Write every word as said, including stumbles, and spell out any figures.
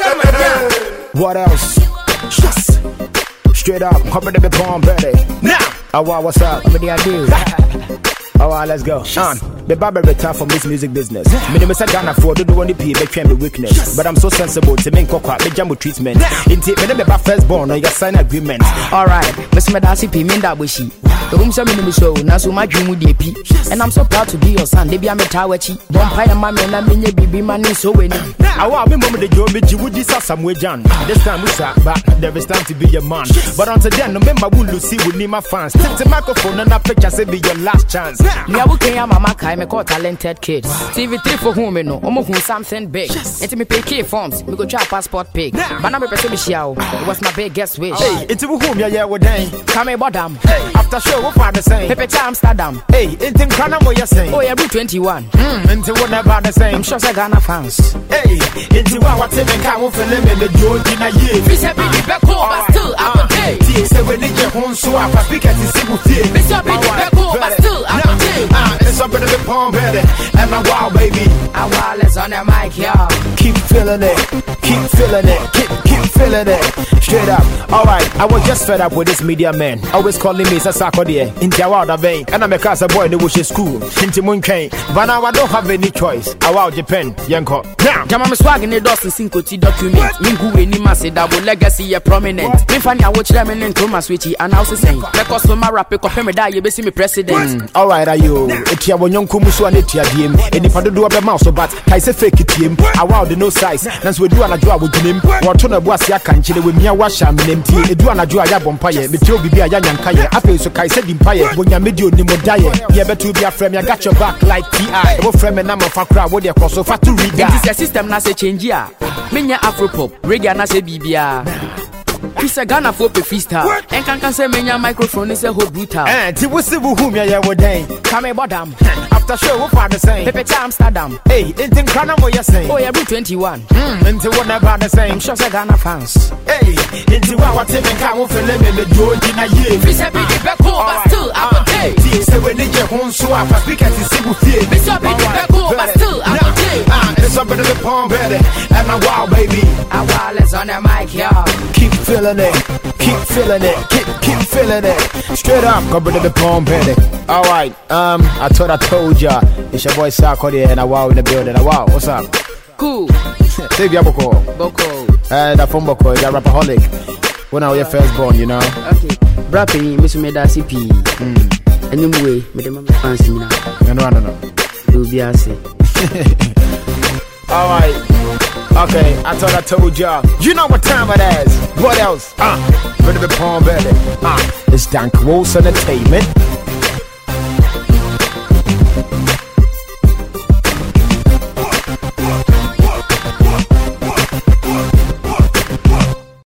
What else? Yes. Straight up, cover the palm belly. Now, oh, wow, what's up? What do I do? Oh, wow, let's go. Sean, the barber retired from this music business. Minimum said Ghana for do want the pay, they claim the weakness. But I'm so sensible to make cocoa, make jumbo treatment. In tape, me never first born on your sign agreement. Alright, Mister Medasi P, mean that wishy. The room some minimum show, now so my dream with the P. And I'm so proud to be your son, they be a metawachi. Vampire mammy and I mean, you be man is so winning. I want me mom the job, you would this some way, John. This time we shot back, there is time to be your man. But until then, remember, we'll see with me, my fans. Take the microphone and I picture say be your last chance. Me I work in mama kai me call talented kids. T V three for whom me know, omo who something big. Enti me pay key forms, me go try passport pick. But now me person me show. It was my biggest wish. Hey, enti whom ya yeah with dang. Come here, bodam. Hey, after show what father saying. Pepe to Amsterdam. Hey, enti kana mo ya saying. Oh yeah, blue twenty-one. Hmm, enti what about the same. I'm sure say Ghana fans. Hey, enti wa what me can wo feel me the George in a year. We say be the back but still I'm okay. T say when they get home so I pick at the single fear. We say be the back but still I'm okay. Ah, it's up in the palm belly. And my wow baby. I wireless on the mic, y'all. Keep feeling it, keep feeling it, keep keep feeling it. Straight up. Alright, I was just fed up with this media man. Always calling me Sasako dear. Into our vein. And I'm a class boy in the wish school. Into Moonchain. But now I don't have any choice. I wow Japan, Yanko. Now Jama me swag in the dust and cinco T document. Mingu any mass double legacy a prominent. Me funny I watch them in Thomas Switchy and also saying because so my rap pick up me die you be see me president. Alright, are you? It's your one young Kumusu and it's your D M. Any part do up a mouse but I say fake it him. I wow the no size. That's we do an adjoa with him. What turn a was ya can chill with me a wash and empty. It do an adjoa ya bompire. But you'll be a young kaya. I feel so Kai said empire. When you're medio nimo die. You better be a friend. You got your back like T I. What friend and I'm a fuck crowd. What you call so far to read that. This is a system na say change ya. Minya Afropop. Reggae na say Bibia. It's a Ghana for Pefista. And can can say menya microphone is a whole brutal. And it was civil whom ya were day. Come here, bodam. After show what father saying. Pepe to Amsterdam. Hey, it's in Ghana what you saying. Oh yeah, blue twenty-one. Hmm, into what about the same. I'm sure say Ghana fans. Hey, into what Tim and Cow for living the George in a year. We say be the back but still I'm okay. T say when they get home so I speak at the civil fear. We say be the back but still I'm okay. Ah, it's up in the palm belly. And my wow baby. I wireless on the mic, y'all. Keep feeling it, keep feeling it, keep keep feeling it. Straight up, cover the palm belly. Alright, um, I thought I told ya. It's your boy Sako there and a wow in the building. A wow, what's up? Cool. Save your Boko. Boko. Uh, that from Boko, you're a rapaholic. When I was your first born, you know. Okay. Rapping, Mister Medasi P. Hmm. Anyway, me dem fans me now. No, no, no, no. You be a say. Alright. Okay, I thought I told y'all. You know what time it is. What else? Ah, uh, for the palm belly. Ah, uh, it's Dan Gross Entertainment.